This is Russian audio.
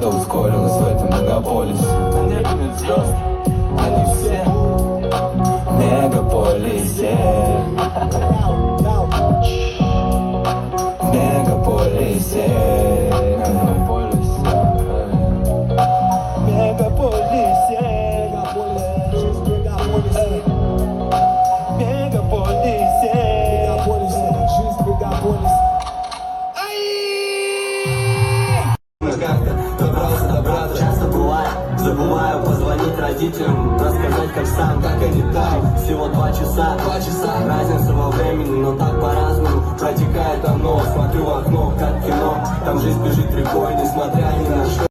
все ускорилось в этом мегаполисе. На небе нет звезд, они все в мегаполисе. В мегаполисе. Мегаполисе. Добраться часто бывает, забываю позвонить родителям, рассказать как сам, как они там. Всего 2 часа, разница во времени, но так по-разному протекает оно. Смотрю в окно, как кино, там жизнь бежит рекой, несмотря ни на что.